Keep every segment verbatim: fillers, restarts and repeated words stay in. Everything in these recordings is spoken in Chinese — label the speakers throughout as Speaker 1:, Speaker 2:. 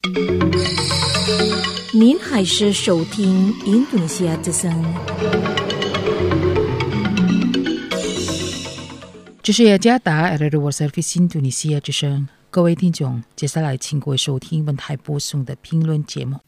Speaker 1: 您还是收听印度尼西亚之声。
Speaker 2: 这是雅加达 Area World Service 印度尼西亚之声。各位听众，接下来请各位收听本台播送的评论节目。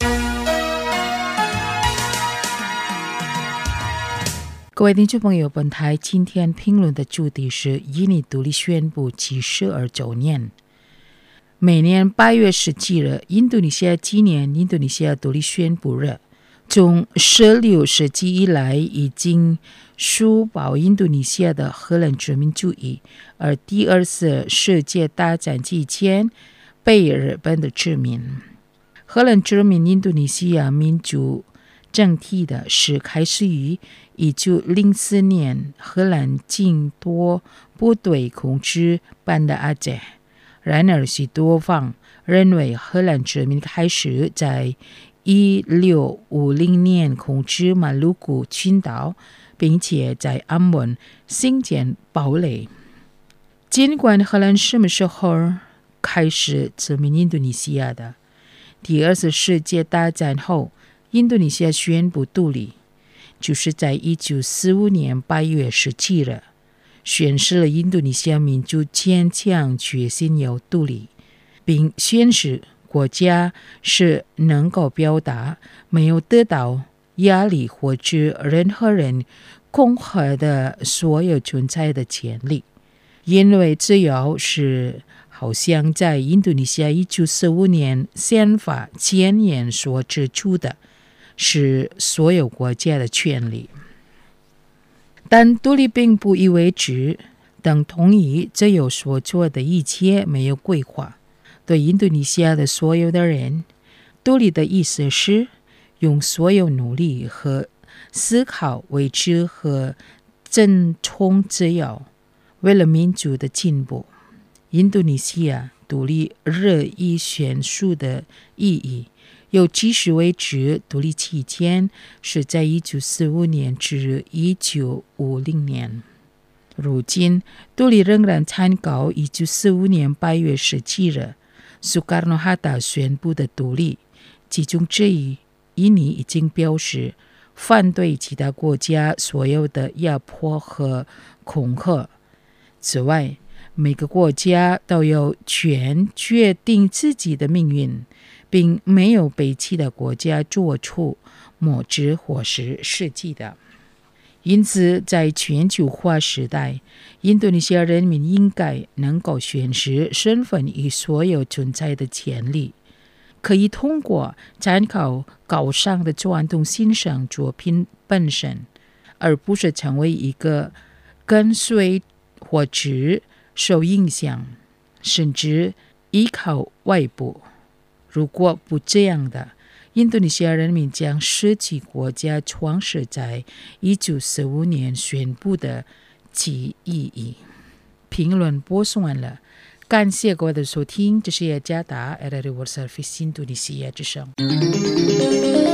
Speaker 2: 各位听众朋友，本台今天评论的主题是印尼独立宣布七十二周年。每年八月十七日，印度尼西亚纪念印度尼西亚独立宣布日。从十六世纪以来，已经输保印度尼西亚的荷兰殖民主义，而第二次世界大战期间被日本的殖民。荷兰殖民印度尼西亚民主政体的是开始于一九零四年荷兰经多部队控制班达阿杰。然而，许多方认为荷兰殖民开始在一六五零年控制马鲁古群岛，并且在安汶兴建堡垒。尽管荷兰什么时候开始殖民印度尼西亚的？第二次世界大战后，印度尼西亚宣布独立，就是在一九四五年八月十七日，宣示了印度尼西亚民族坚强决心要独立，并宣示国家是能够表达没有得到压力或者任何人恐吓的所有存在的权利。因为自由是好像在印度尼西亚一九四五年宪法前言所指出的，是所有国家的权利。但独立并不意味着等同于自由所做的一切没有规划。对印度尼西亚的所有的人，独立的意思是用所有努力和思考维持和争取自由。为了民族的进步，印度尼西亚独立日益显著的意义，又继续维持独立期间是在一九四五年至一九五零年。如今，独立仍然参考一九四五年八月十七日苏卡诺哈达宣布的独立，其中之一，印尼已经表示反对其他国家所有的压迫和恐吓。此外，每个国家都有权决定自己的命运，并没有被其他国家做出某之或是实际的。因此，在全球化时代，印度尼西亚人民应该能够宣示身份与所有存在的权利，可以通过参考高尚的传统欣赏作品本身，而不是成为一个跟随或者受影响，甚至依靠外部。如果不这样的，印度尼西亚人民将失去国家创始在一九四五年宣布的其意义。评论播送完了，感谢各位的收听，这是雅加达 Area World Service 印度尼西亚之声。